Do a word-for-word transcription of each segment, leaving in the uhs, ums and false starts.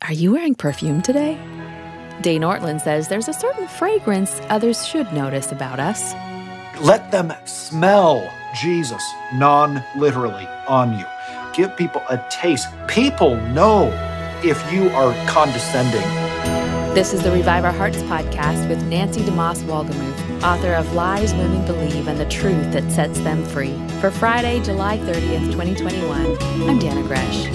Are you wearing perfume today? Dane Ortlund says there's a certain fragrance others should notice about us. Let them smell Jesus, non-literally, on you. Give people a taste. People know if you are condescending. This is the Revive Our Hearts podcast with Nancy DeMoss Wolgemuth, author of Lies Women Believe and the Truth That Sets Them Free. For Friday, July thirtieth, twenty twenty-one, I'm Dana Gresh.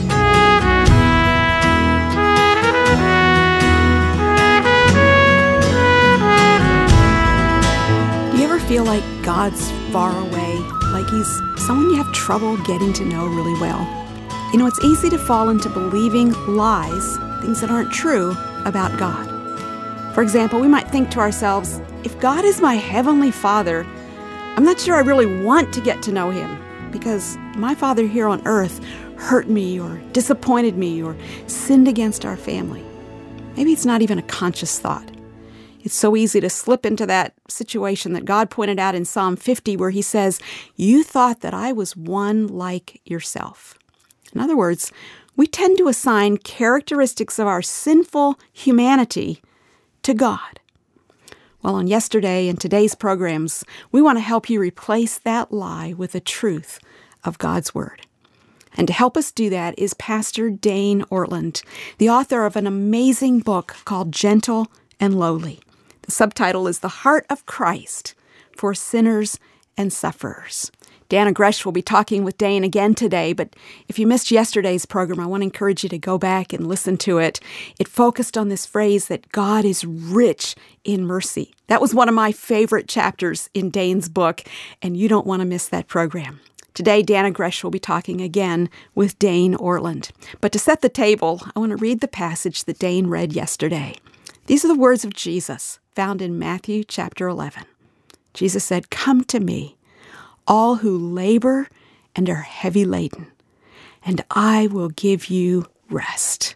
Do you ever feel like God's far away, like he's someone you have trouble getting to know really well? You know, it's easy to fall into believing lies, things that aren't true, about God. For example, we might think to ourselves, if God is my heavenly Father, I'm not sure I really want to get to know him because my father here on earth hurt me or disappointed me or sinned against our family. Maybe it's not even a conscious thought. It's so easy to slip into that situation that God pointed out in Psalm fifty where he says, "You thought that I was one like yourself." In other words, we tend to assign characteristics of our sinful humanity to God. Well, on yesterday and today's programs, we want to help you replace that lie with the truth of God's Word. And to help us do that is Pastor Dane Ortlund, the author of an amazing book called Gentle and Lowly. The subtitle is The Heart of Christ for Sinners and Sufferers. Dana Gresh will be talking with Dane again today, but if you missed yesterday's program, I want to encourage you to go back and listen to it. It focused on this phrase that God is rich in mercy. That was one of my favorite chapters in Dane's book, and you don't want to miss that program. Today, Dana Gresh will be talking again with Dane Ortlund. But to set the table, I want to read the passage that Dane read yesterday. These are the words of Jesus found in Matthew chapter eleven. Jesus said, "Come to me, all who labor and are heavy laden, and I will give you rest.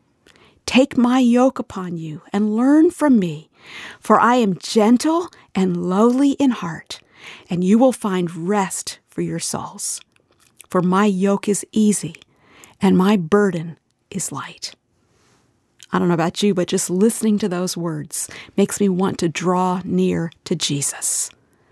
Take my yoke upon you and learn from me, for I am gentle and lowly in heart, and you will find rest for your souls. For my yoke is easy and my burden is light." I don't know about you, but just listening to those words makes me want to draw near to Jesus.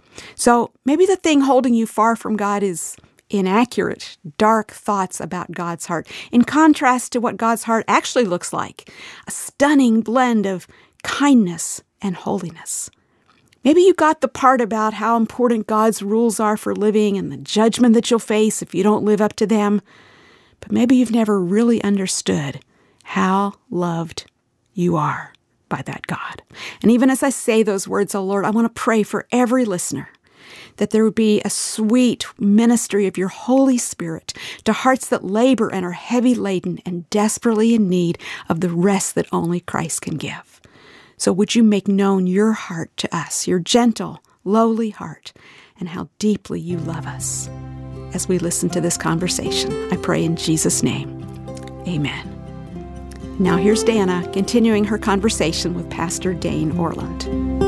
So maybe the thing holding you far from God is inaccurate, dark thoughts about God's heart, in contrast to what God's heart actually looks like, a stunning blend of kindness and holiness. Maybe you got the part about how important God's rules are for living and the judgment that you'll face if you don't live up to them, but maybe you've never really understood how loved you are by that God. And even as I say those words, oh Lord, I want to pray for every listener that there would be a sweet ministry of your Holy Spirit to hearts that labor and are heavy laden and desperately in need of the rest that only Christ can give. So would you make known your heart to us, your gentle, lowly heart, and how deeply you love us as we listen to this conversation. I pray in Jesus' name. Amen. Now here's Dana continuing her conversation with Pastor Dane Ortlund.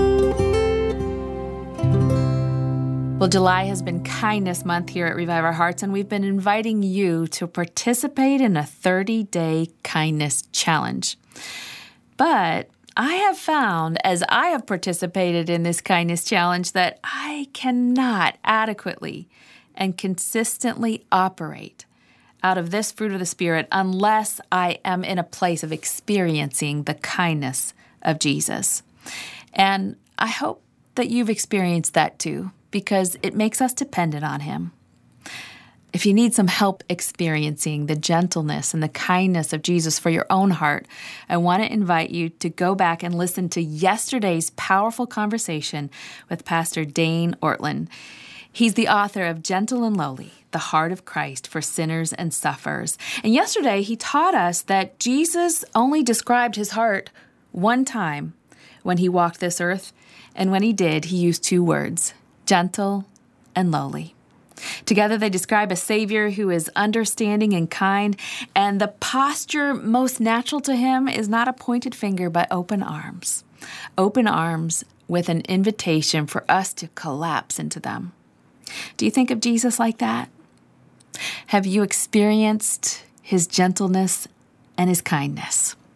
Well, July has been Kindness Month here at Revive Our Hearts, and we've been inviting you to participate in a thirty-day kindness challenge. But I have found, as I have participated in this kindness challenge, that I cannot adequately and consistently operate out of this fruit of the Spirit unless I am in a place of experiencing the kindness of Jesus. And I hope that you've experienced that too, because it makes us dependent on him. If you need some help experiencing the gentleness and the kindness of Jesus for your own heart, I want to invite you to go back and listen to yesterday's powerful conversation with Pastor Dane Ortlund. He's the author of Gentle and Lowly, The Heart of Christ for Sinners and Sufferers. And yesterday he taught us that Jesus only described his heart one time when he walked this earth, and when he did, he used two words, gentle and lowly. Together they describe a Savior who is understanding and kind, and the posture most natural to him is not a pointed finger, but open arms. Open arms with an invitation for us to collapse into them. Do you think of Jesus like that? Have you experienced his gentleness and his kindness?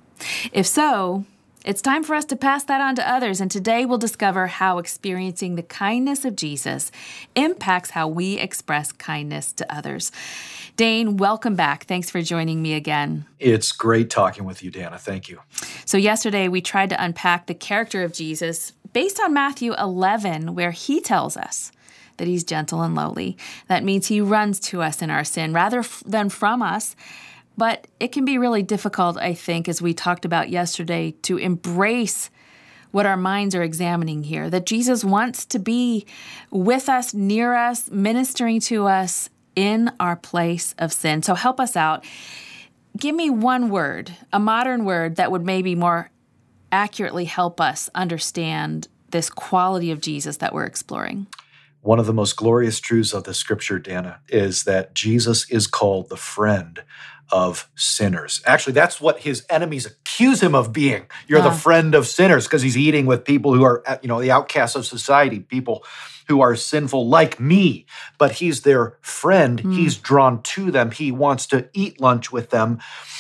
If so, it's time for us to pass that on to others, and today we'll discover how experiencing the kindness of Jesus impacts how we express kindness to others. Dane, welcome back. Thanks for joining me again. It's great talking with you, Dana. Thank you. So yesterday we tried to unpack the character of Jesus based on Matthew eleven, where he tells us that he's gentle and lowly. That means he runs to us in our sin rather f- than from us. But it can be really difficult, I think, as we talked about yesterday, to embrace what our minds are examining here, that Jesus wants to be with us, near us, ministering to us in our place of sin. So help us out. Give me one word, a modern word that would maybe more accurately help us understand this quality of Jesus that we're exploring. One of the most glorious truths of the scripture, Dana, is that Jesus is called the friend of sinners. Actually, that's what his enemies accuse him of being. You're Yeah. the friend of sinners, because he's eating with people who are, you know, the outcasts of society, people who are sinful like me. But he's their friend. Mm. He's drawn to them. He wants to eat lunch with them.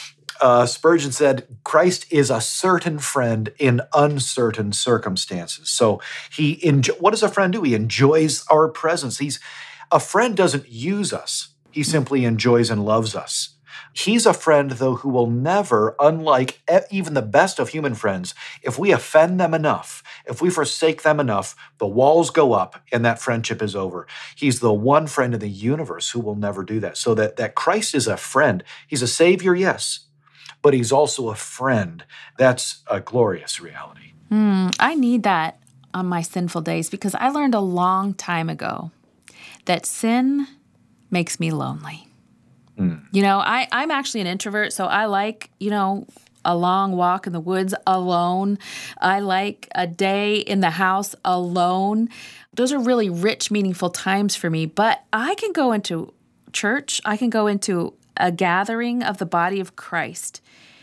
Uh, Spurgeon said, Christ is a certain friend in uncertain circumstances. So he, enjo- what does a friend do? He enjoys our presence. He's a friend doesn't use us. He simply enjoys and loves us. He's a friend, though, who will never, unlike even the best of human friends, if we offend them enough, if we forsake them enough, the walls go up and that friendship is over. He's the one friend in the universe who will never do that. So that, that Christ is a friend. He's a savior, yes, but he's also a friend. That's a glorious reality. Mm, I need that on my sinful days, because I learned a long time ago that sin makes me lonely. Mm. You know, I, I'm actually an introvert, so I like, you know, a long walk in the woods alone. I like a day in the house alone. Those are really rich, meaningful times for me. But I can go into church. I can go into a gathering of the body of Christ.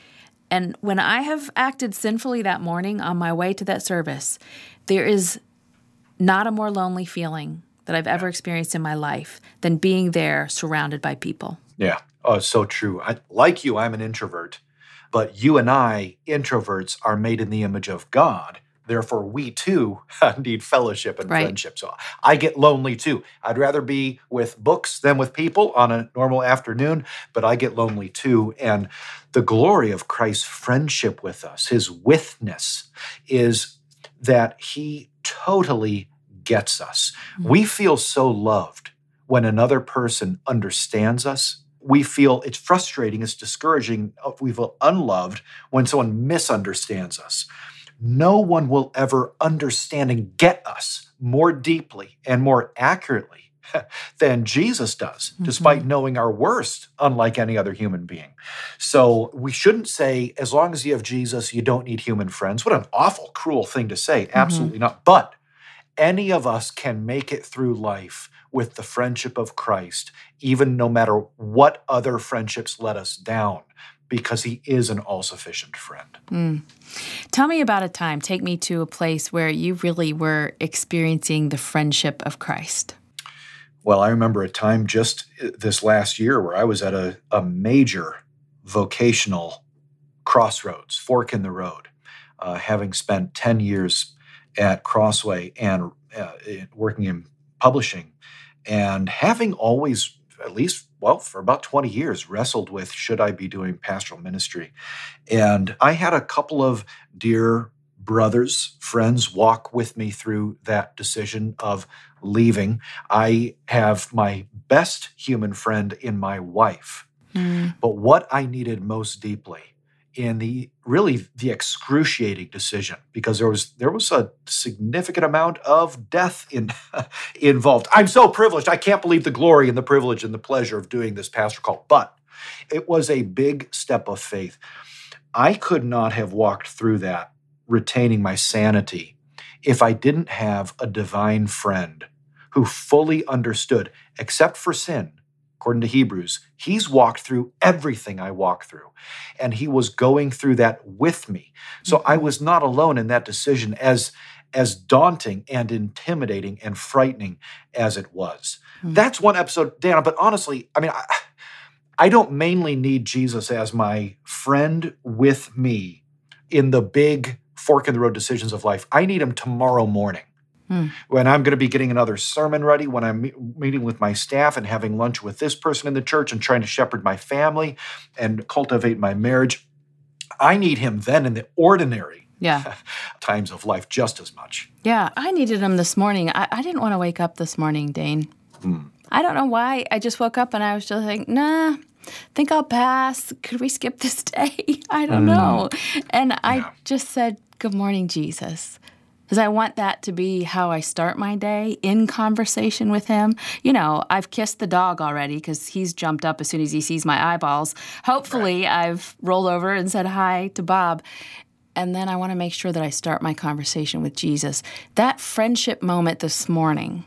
And when I have acted sinfully that morning on my way to that service, there is not a more lonely feeling that I've ever experienced in my life than being there surrounded by people. Yeah. Oh, it's so true. I, like you, I'm an introvert, but you and I, introverts, are made in the image of God. Therefore, we too need fellowship and right. friendship. So I get lonely too. I'd rather be with books than with people on a normal afternoon, but I get lonely too. And the glory of Christ's friendship with us, his withness, is that he totally gets us. Mm-hmm. We feel so loved when another person understands us. We feel it's frustrating, it's discouraging, we feel unloved when someone misunderstands us. No one will ever understand and get us more deeply and more accurately than Jesus does, mm-hmm. despite knowing our worst, unlike any other human being. So we shouldn't say, as long as you have Jesus, you don't need human friends. What an awful, cruel thing to say. Mm-hmm. Absolutely not. But any of us can make it through life with the friendship of Christ, even no matter what other friendships let us down, because he is an all-sufficient friend. Mm. Tell me about a time. Take me to a place where you really were experiencing the friendship of Christ. Well, I remember a time just this last year where I was at a, a major vocational crossroads, fork in the road, uh, having spent ten years at Crossway and uh, working in publishing, and having always, at least, well, for about twenty years, wrestled with, should I be doing pastoral ministry? And I had a couple of dear brothers, friends, walk with me through that decision of leaving. I have my best human friend in my wife. Mm. But what I needed most deeply in the really the excruciating decision, because there was there was a significant amount of death in, involved. I'm so privileged. I can't believe the glory and the privilege and the pleasure of doing this pastor call. But it was a big step of faith. I could not have walked through that retaining my sanity if I didn't have a divine friend who fully understood, except for sin. According to Hebrews, he's walked through everything I walk through, and he was going through that with me. So mm-hmm. I was not alone in that decision, as, as daunting and intimidating and frightening as it was. Mm-hmm. That's one episode, Dana, but honestly, I mean, I, I don't mainly need Jesus as my friend with me in the big fork-in-the-road decisions of life, I need him tomorrow morning. Mm. When I'm going to be getting another sermon ready, when I'm me- meeting with my staff and having lunch with this person in the church and trying to shepherd my family and cultivate my marriage, I need him then in the ordinary yeah. times of life just as much. Yeah, I needed him this morning. I, I didn't want to wake up this morning, Dane. Mm. I don't know why. I just woke up and I was just like, nah, think I'll pass. Could we skip this day? I don't mm. know. And yeah. I just said, good morning, Jesus. Because I want that to be how I start my day, in conversation with him. You know, I've kissed the dog already because he's jumped up as soon as he sees my eyeballs. Hopefully, right. I've rolled over and said hi to Bob. And then I want to make sure that I start my conversation with Jesus. That friendship moment this morning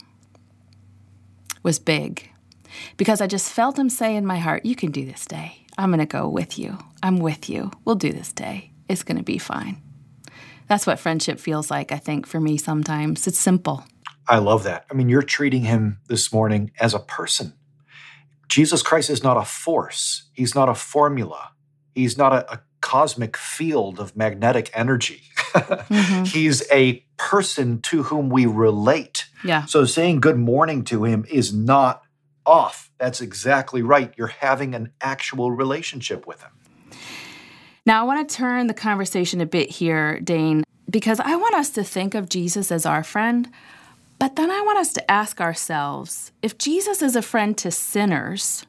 was big because I just felt him say in my heart, you can do this day. I'm going to go with you. I'm with you. We'll do this day. It's going to be fine. That's what friendship feels like, I think, for me sometimes. It's simple. I love that. I mean, you're treating him this morning as a person. Jesus Christ is not a force. He's not a formula. He's not a, a cosmic field of magnetic energy. mm-hmm. He's a person to whom we relate. Yeah. So saying good morning to him is not off. That's exactly right. You're having an actual relationship with him. Now, I want to turn the conversation a bit here, Dane, because I want us to think of Jesus as our friend, but then I want us to ask ourselves, if Jesus is a friend to sinners,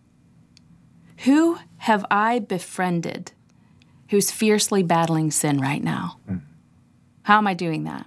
who have I befriended who's fiercely battling sin right now? Mm. How am I doing that?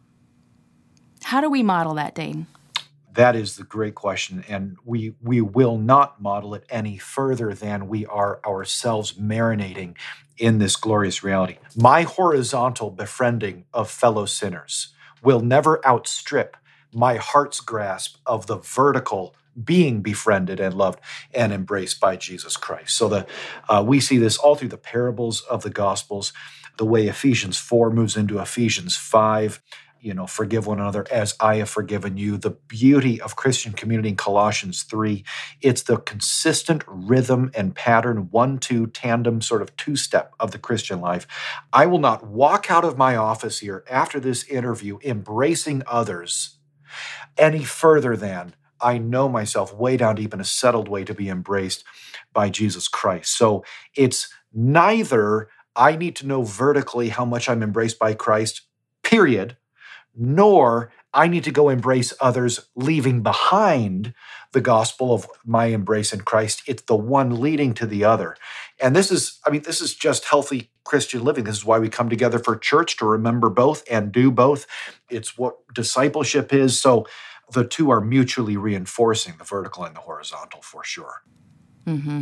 How do we model that, Dane? That is the great question, and we we will not model it any further than we are ourselves marinating in this glorious reality. My horizontal befriending of fellow sinners will never outstrip my heart's grasp of the vertical being befriended and loved and embraced by Jesus Christ. So the uh, we see this all through the parables of the Gospels, the way Ephesians four moves into Ephesians five, you know, forgive one another as I have forgiven you. The beauty of Christian community in Colossians three, it's the consistent rhythm and pattern, one, two, tandem, sort of two-step of the Christian life. I will not walk out of my office here after this interview embracing others any further than I know myself way down deep in a settled way to be embraced by Jesus Christ. So it's neither I need to know vertically how much I'm embraced by Christ, period, nor I need to go embrace others leaving behind the gospel of my embrace in Christ. It's the one leading to the other. And this is, I mean, this is just healthy Christian living. This is why we come together for church, to remember both and do both. It's what discipleship is. So the two are mutually reinforcing, the vertical and the horizontal, for sure. Mm-hmm.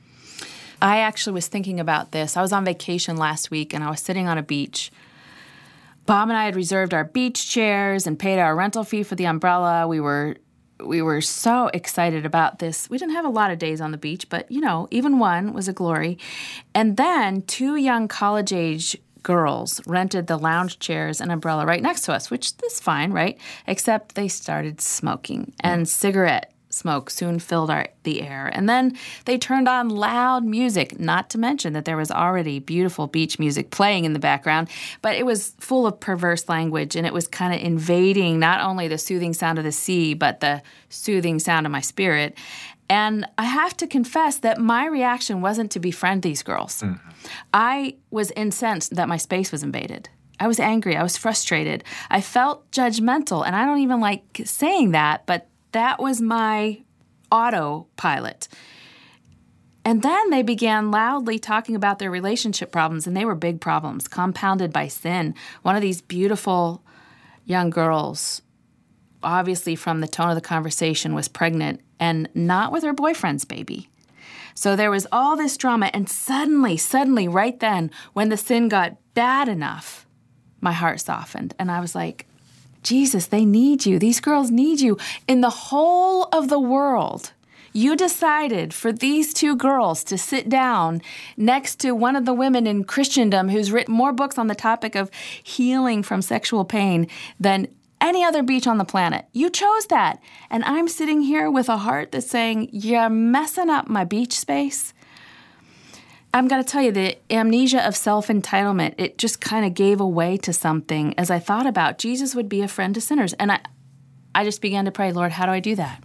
I actually was thinking about this. I was on vacation last week, and I was sitting on a beach. Bob and I had reserved our beach chairs and paid our rental fee for the umbrella. We were we were so excited about this. We didn't have a lot of days on the beach, but, you know, even one was a glory. And then two young college-age girls rented the lounge chairs and umbrella right next to us, which is fine, right? Except they started smoking, and cigarette smoke soon filled our, the air. And then they turned on loud music, not to mention that there was already beautiful beach music playing in the background, but it was full of perverse language, and it was kind of invading not only the soothing sound of the sea, but the soothing sound of my spirit. And I have to confess that my reaction wasn't to befriend these girls. Mm-hmm. I was incensed that my space was invaded. I was angry. I was frustrated. I felt judgmental, and I don't even like saying that, but that was my autopilot. And then they began loudly talking about their relationship problems, and they were big problems, compounded by sin. One of these beautiful young girls, obviously from the tone of the conversation, was pregnant, and not with her boyfriend's baby. So there was all this drama, and suddenly, suddenly, right then, when the sin got bad enough, my heart softened, and I was like, Jesus, they need you. These girls need you. In the whole of the world, you decided for these two girls to sit down next to one of the women in Christendom who's written more books on the topic of healing from sexual pain than any other beach on the planet. You chose that. And I'm sitting here with a heart that's saying, you're messing up my beach space. I'm going to tell you, the amnesia of self-entitlement, it just kind of gave away to something as I thought about Jesus would be a friend to sinners. And I, I just began to pray, Lord, how do I do that?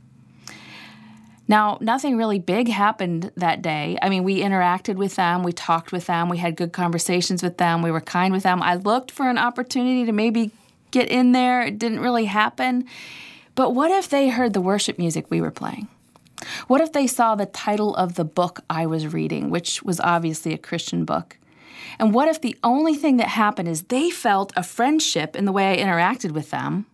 Now, nothing really big happened that day. I mean, we interacted with them. We talked with them. We had good conversations with them. We were kind with them. I looked for an opportunity to maybe get in there. It didn't really happen. But what if they heard the worship music we were playing? What if they saw the title of the book I was reading, which was obviously a Christian book? And what if the only thing that happened is they felt a friendship in the way I interacted with them?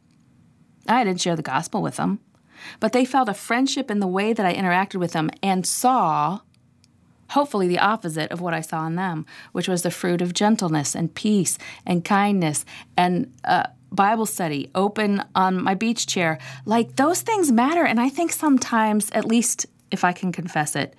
I didn't share the gospel with them, but they felt a friendship in the way that I interacted with them and saw, hopefully, the opposite of what I saw in them, which was the fruit of gentleness and peace and kindness and uh, Bible study, open on my beach chair. Like, those things matter. And I think sometimes, at least if I can confess it,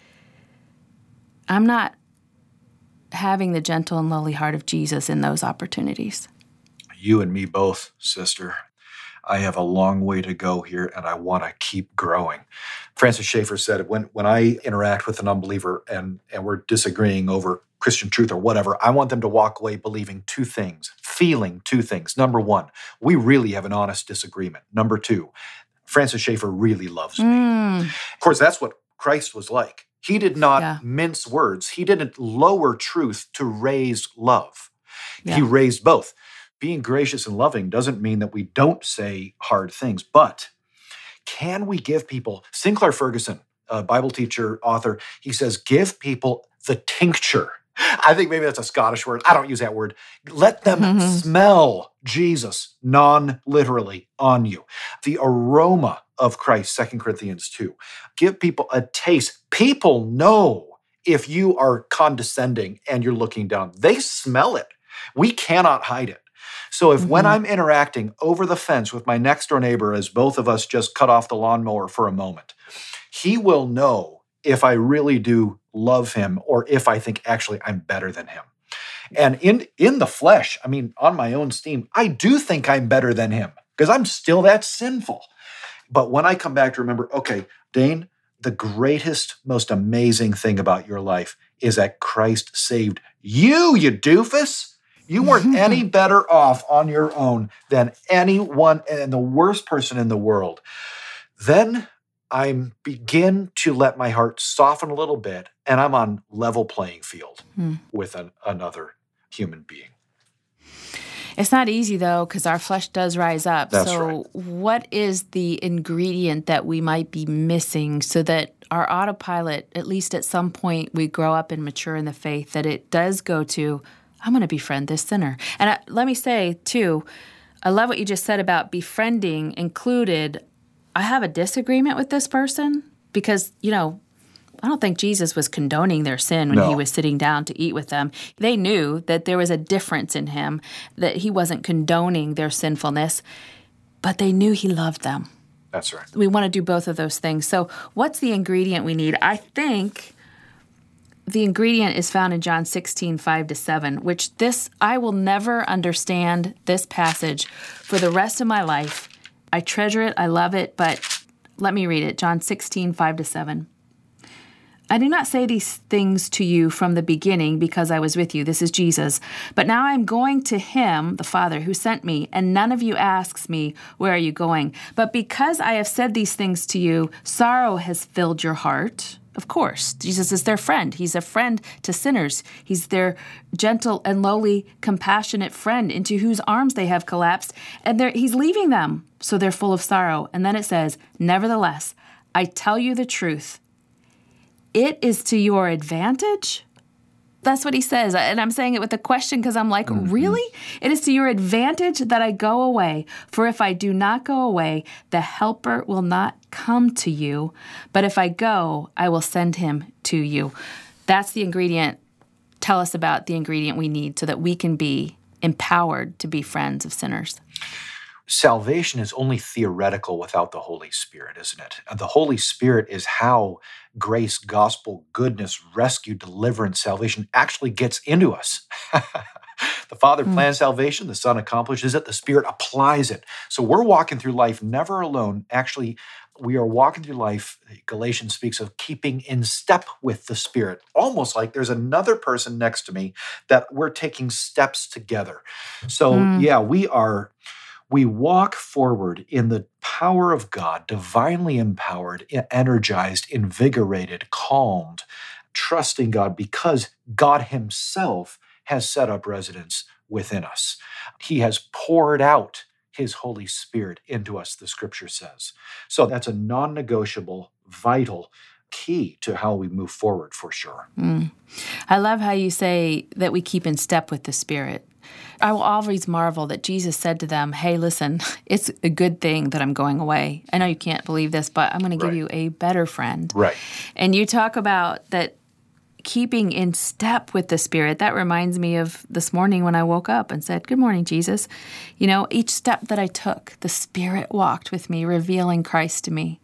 I'm not having the gentle and lowly heart of Jesus in those opportunities. You and me both, sister. I have a long way to go here, and I want to keep growing. Francis Schaeffer said, when, when I interact with an unbeliever and, and we're disagreeing over Christian truth or whatever, I want them to walk away believing two things, feeling two things. Number one, we really have an honest disagreement. Number two, Francis Schaeffer really loves me. Mm. Of course, that's what Christ was like. He did not Yeah. mince words. He didn't lower truth to raise love. Yeah. He raised both. Being gracious and loving doesn't mean that we don't say hard things, but can we give people, Sinclair Ferguson, a Bible teacher, author, he says, give people the tincture. I think maybe that's a Scottish word. I don't use that word. Let them Mhm. smell Jesus non-literally on you. The aroma of Christ, Second Corinthians two. Give people a taste. People know if you are condescending and you're looking down. They smell it. We cannot hide it. So if when Mhm. I'm interacting over the fence with my next door neighbor, as both of us just cut off the lawnmower for a moment, he will know if I really do love him or if I think actually I'm better than him. And in, in the flesh, I mean, on my own steam, I do think I'm better than him because I'm still that sinful. But when I come back to remember, okay, Dane, the greatest, most amazing thing about your life is that Christ saved you, you doofus. You weren't any better off on your own than anyone and the worst person in the world. Then I begin to let my heart soften a little bit, and I'm on level playing field Hmm. with an, another human being. It's not easy, though, because our flesh does rise up. That's so right. what is the ingredient that we might be missing so that our autopilot, at least at some point, we grow up and mature in the faith, that it does go to, I'm going to befriend this sinner. And I, let me say, too, I love what you just said about befriending included, I have a disagreement with this person because, you know, I don't think Jesus was condoning their sin when No. he was sitting down to eat with them. They knew that there was a difference in him, that he wasn't condoning their sinfulness, but they knew he loved them. That's right. We want to do both of those things. So what's the ingredient we need? I think the ingredient is found in John sixteen, five to seven, which this, I will never understand this passage for the rest of my life. I treasure it, I love it, but let me read it. John sixteen, five to seven. I do not say these things to you from the beginning because I was with you. This is Jesus. But now I am going to him, the Father, who sent me, and none of you asks me, where are you going? But because I have said these things to you, sorrow has filled your heart. Of course, Jesus is their friend. He's a friend to sinners. He's their gentle and lowly, compassionate friend into whose arms they have collapsed, and he's leaving them, so they're full of sorrow. And then it says, nevertheless, I tell you the truth. It is to your advantage. That's what he says. And I'm saying it with a question because I'm like, mm-hmm. Really? It is to your advantage that I go away. For if I do not go away, the helper will not come to you. But if I go, I will send him to you. That's the ingredient. Tell us about the ingredient we need so that we can be empowered to be friends of sinners. Salvation is only theoretical without the Holy Spirit, isn't it? And the Holy Spirit is how grace, gospel, goodness, rescue, deliverance, salvation actually gets into us. The Father Mm. plans salvation, the Son accomplishes it, the Spirit applies it. So we're walking through life never alone, actually we are walking through life, Galatians speaks of keeping in step with the Spirit, almost like there's another person next to me that we're taking steps together. So mm. yeah, we are, we walk forward in the power of God, divinely empowered, energized, invigorated, calmed, trusting God because God himself has set up residence within us. He has poured out his Holy Spirit into us, the scripture says. So that's a non-negotiable, vital key to how we move forward for sure. Mm. I love how you say that we keep in step with the Spirit. I will always marvel that Jesus said to them, hey, listen, it's a good thing that I'm going away. I know you can't believe this, but I'm going to give right. you a better friend. Right. And you talk about that keeping in step with the Spirit. That reminds me of this morning when I woke up and said, good morning, Jesus. You know, each step that I took, the Spirit walked with me, revealing Christ to me.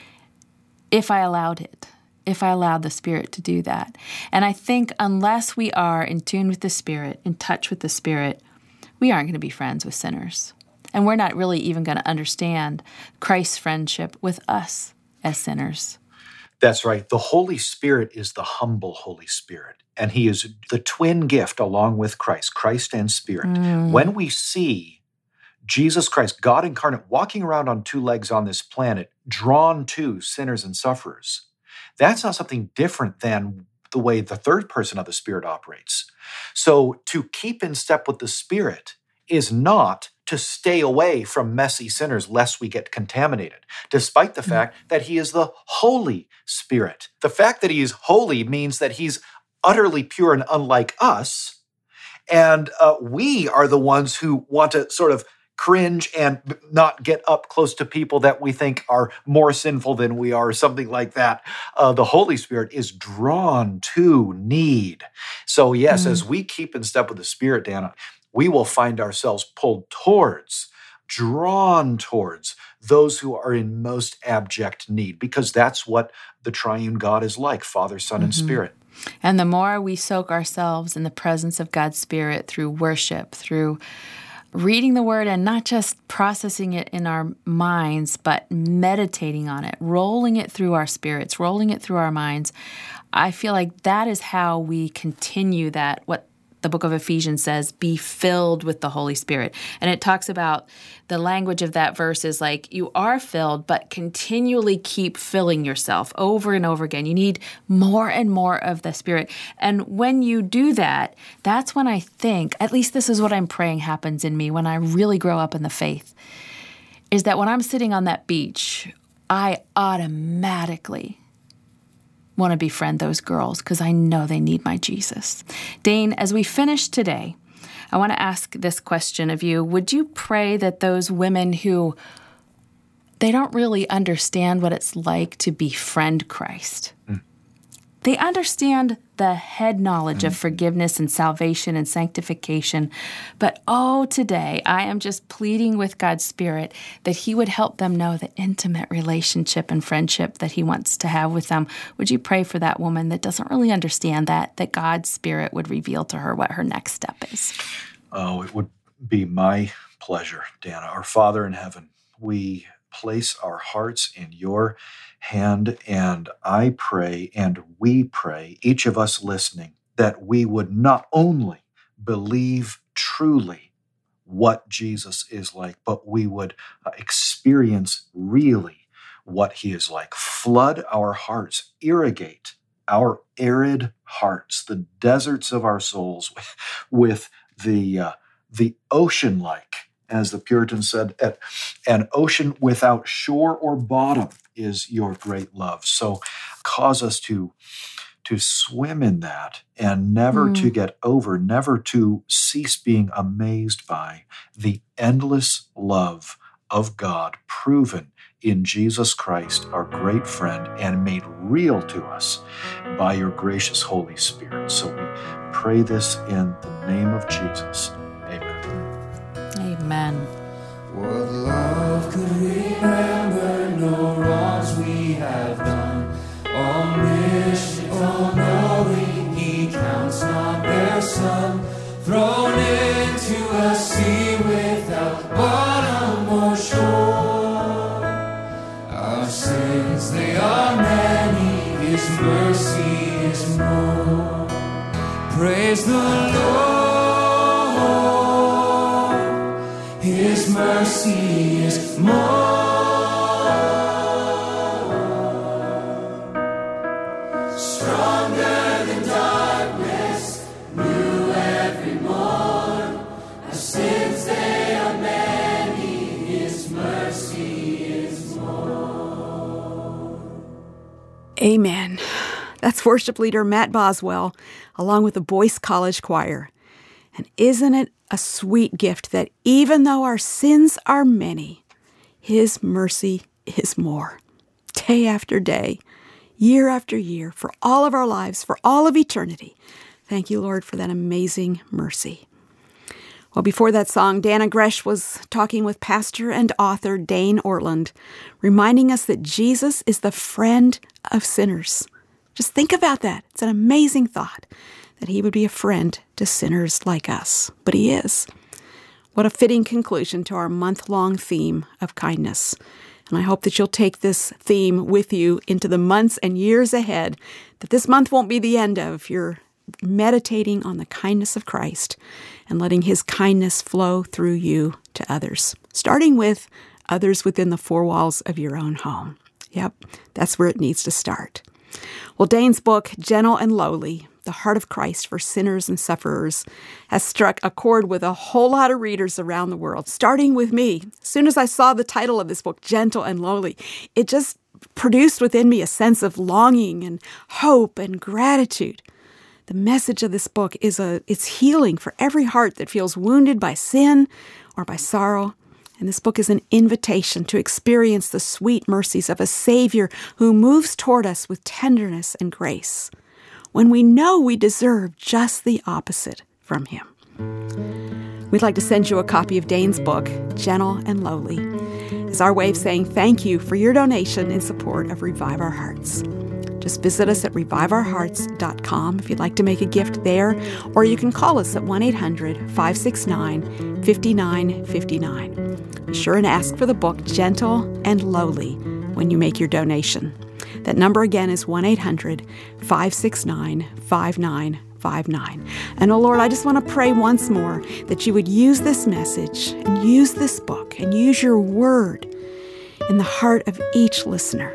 If I allowed it, if I allowed the Spirit to do that. And I think unless we are in tune with the Spirit, in touch with the Spirit, we aren't going to be friends with sinners. And we're not really even going to understand Christ's friendship with us as sinners. That's right. The Holy Spirit is the humble Holy Spirit, and he is the twin gift along with Christ, Christ and Spirit. Mm. When we see Jesus Christ, God incarnate, walking around on two legs on this planet, drawn to sinners and sufferers, that's not something different than the way the third person of the Spirit operates. So to keep in step with the Spirit is not to stay away from messy sinners lest we get contaminated, despite the mm-hmm. fact that he is the Holy Spirit. The fact that he is holy means that he's utterly pure and unlike us, and uh, we are the ones who want to sort of cringe and not get up close to people that we think are more sinful than we are, or something like that. Uh, the Holy Spirit is drawn to need. So yes, mm-hmm. as we keep in step with the Spirit, Dana, we will find ourselves pulled towards, drawn towards those who are in most abject need, because that's what the triune God is like, Father, Son, mm-hmm. and Spirit. And the more we soak ourselves in the presence of God's Spirit through worship, through reading the Word and not just processing it in our minds, but meditating on it, rolling it through our spirits, rolling it through our minds, I feel like that is how we continue that, what the book of Ephesians says, be filled with the Holy Spirit. And it talks about the language of that verse is like, you are filled, but continually keep filling yourself over and over again. You need more and more of the Spirit. And when you do that, that's when I think, at least this is what I'm praying happens in me when I really grow up in the faith, is that when I'm sitting on that beach, I automatically want to befriend those girls because I know they need my Jesus. Dane, as we finish today, I want to ask this question of you. Would you pray that those women who, they don't really understand what it's like to befriend Christ, mm. they understand the head knowledge mm. of forgiveness and salvation and sanctification, but oh, today I am just pleading with God's Spirit that he would help them know the intimate relationship and friendship that he wants to have with them. Would you pray for that woman that doesn't really understand that, that God's Spirit would reveal to her what her next step is? Oh, it would be my pleasure, Dana. Our Father in heaven, we place our hearts in your hand, and I pray, and we pray, each of us listening, that we would not only believe truly what Jesus is like, but we would uh, experience really what he is like. Flood our hearts, irrigate our arid hearts, the deserts of our souls, with, with the uh, the ocean-like, as the Puritans said, an ocean without shore or bottom is your great love. So cause us to, to swim in that and never mm. to get over, never to cease being amazed by the endless love of God proven in Jesus Christ, our great friend, and made real to us by your gracious Holy Spirit. So we pray this in the name of Jesus. Amen. What love could remember, no wrongs we have done. Omniscient, all-knowing, he counts not their sum. Thrown into a sea without bottom or shore. Our sin mercy is more. Praise the Lord, His mercy is more. Stronger than darkness, new every morn. Our sins, they are many, His mercy is more. Amen. That's worship leader Matt Boswell, along with the Boyce College Choir. And isn't it a sweet gift that even though our sins are many, His mercy is more. Day after day, year after year, for all of our lives, for all of eternity. Thank you, Lord, for that amazing mercy. Well, before that song, Dana Gresh was talking with pastor and author Dane Ortland, reminding us that Jesus is the friend of sinners. Just think about that. It's an amazing thought that He would be a friend to sinners like us. But He is. What a fitting conclusion to our month-long theme of kindness. And I hope that you'll take this theme with you into the months and years ahead, that this month won't be the end of. You're meditating on the kindness of Christ and letting His kindness flow through you to others, starting with others within the four walls of your own home. Yep, that's where it needs to start. Well, Dane's book, Gentle and Lowly, The Heart of Christ for Sinners and Sufferers, has struck a chord with a whole lot of readers around the world, starting with me. As soon as I saw the title of this book, Gentle and Lowly, it just produced within me a sense of longing and hope and gratitude. The message of this book is a it's healing for every heart that feels wounded by sin or by sorrow. And this book is an invitation to experience the sweet mercies of a Savior who moves toward us with tenderness and grace, when we know we deserve just the opposite from Him. We'd like to send you a copy of Dane's book, Gentle and Lowly, as our way of saying thank you for your donation in support of Revive Our Hearts. Just visit us at revive our hearts dot com if you'd like to make a gift there, or you can call us at one eight hundred, five six nine, five nine five nine. Be sure and ask for the book, Gentle and Lowly, when you make your donation. That number again is one eight hundred, five six nine, five nine five nine. And oh Lord, I just want to pray once more that you would use this message and use this book and use your word in the heart of each listener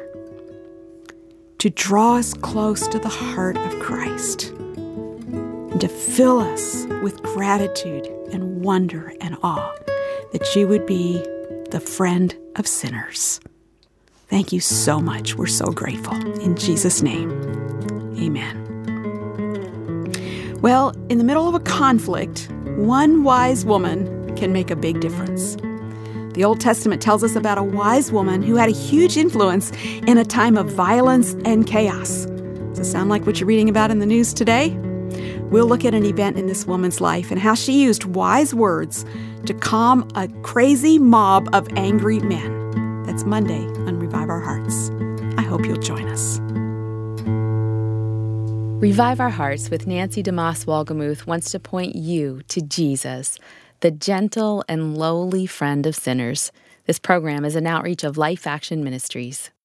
to draw us close to the heart of Christ and to fill us with gratitude and wonder and awe that you would be the friend of sinners. Thank you so much. We're so grateful. In Jesus' name, amen. Well, in the middle of a conflict, one wise woman can make a big difference. The Old Testament tells us about a wise woman who had a huge influence in a time of violence and chaos. Does it sound like what you're reading about in the news today? We'll look at an event in this woman's life and how she used wise words to calm a crazy mob of angry men. That's Monday on Revive Our Hearts. I hope you'll join us. Revive Our Hearts with Nancy DeMoss Wolgemuth wants to point you to Jesus, the gentle and lowly friend of sinners. This program is an outreach of Life Action Ministries.